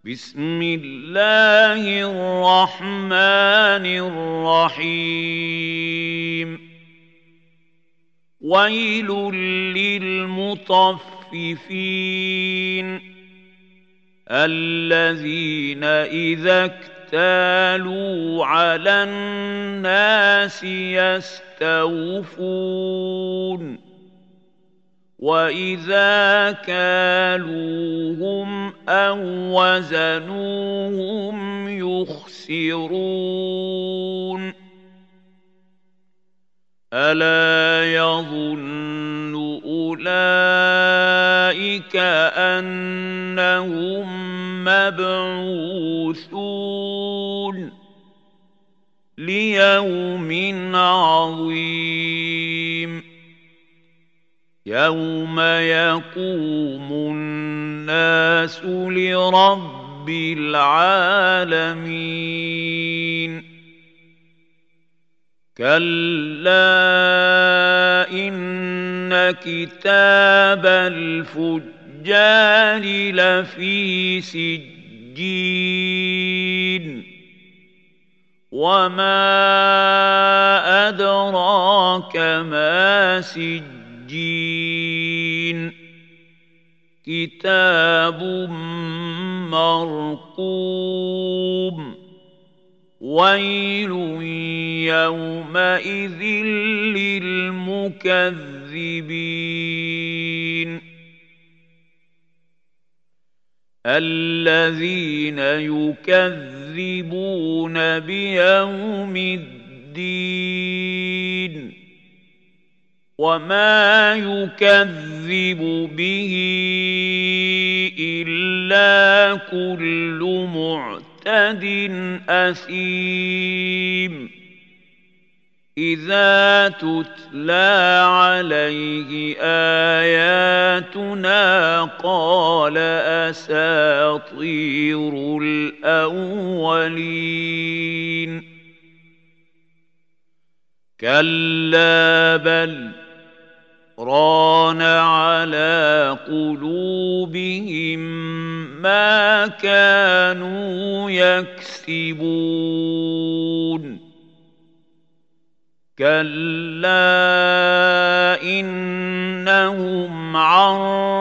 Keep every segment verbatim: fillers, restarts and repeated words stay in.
بسم الله الرحمن الرحيم ويل للمطففين الذين إذا اكتالوا على الناس يستوفون وإذا كالوهم أو وزنوهم يخسرون ألا يظن أولئك أنهم مبعوثون ليوم عظيم يوم يقوم الناس لرب العالمين كلا إن كتاب الفجار لفي سجين وما أدراك ما سجين سجين كتاب مرقوم ويل يومئذ للمكذبين الذين يكذبون بيوم الدين وما يكذب به إلا كل معتد أثيم إذا تتلى عليه آياتنا قال أساطير الأولين كلا بل ران على قلوبهم ما كانوا يكسبون كلا إنهم عن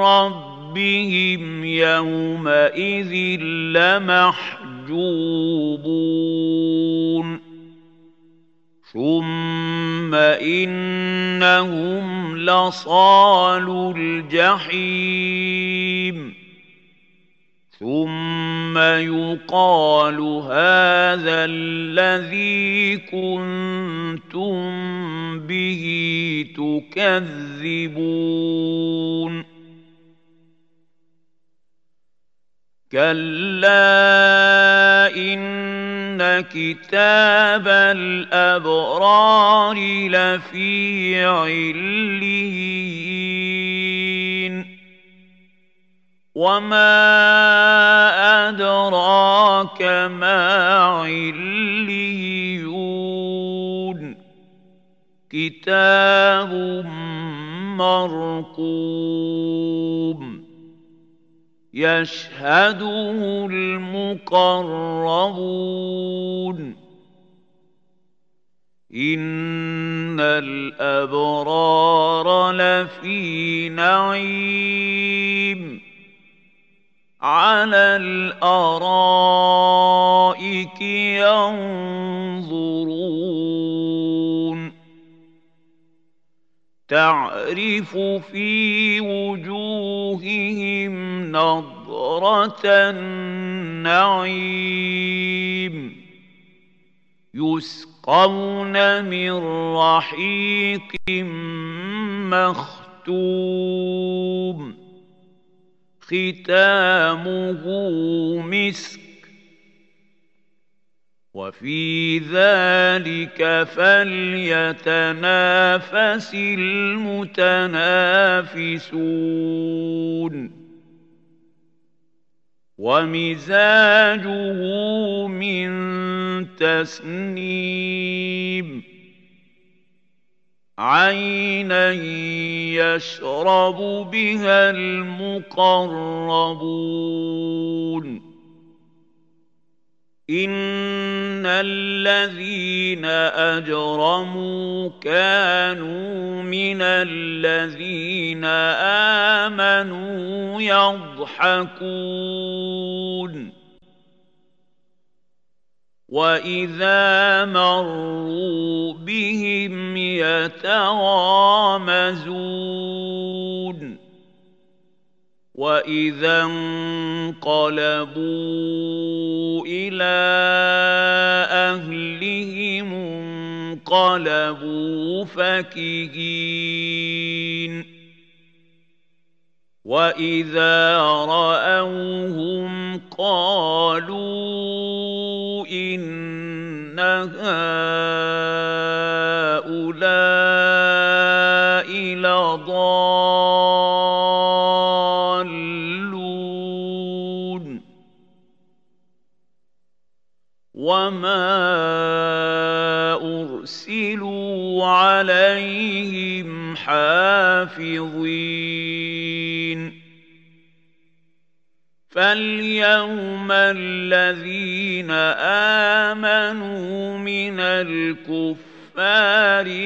ربهم يومئذ لمحجوبون ثم إنهم لصالو الجحيم ثم يقال هذا الذي كنتم به تكذبون كلا إن كتاب الأبرار لفي عليين وما أدراك ما عليون كتاب مرقوم يشهده المقربون إن الأبرار لفي نعيم على الأرائك ينظرون تعرف في وجوههم نضرة النعيم يسقون من رحيق مختوم ختامه مسك وفي ذلك فليتنافس المتنافسون ومزاجه من تسنيم عينا يشرب بها المقربون إن الذين أجرموا كانوا من الذين آمنوا يضحكون وإذا مروا بهم يتغامزون وإذا انقلبوا إلى أهلهم انقلبوا فكهين وإذا رأوهم قالوا إن هؤلاء لضالون وما أرسلوا عليهم حافظين فاليوم الذين آمنوا من الكفار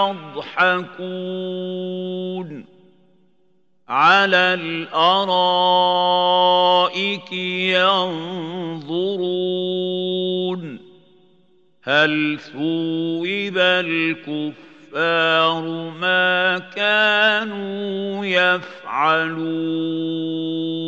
يضحكون على الأرائك ينظرون هل ثوب الكفار ما كانوا يفعلون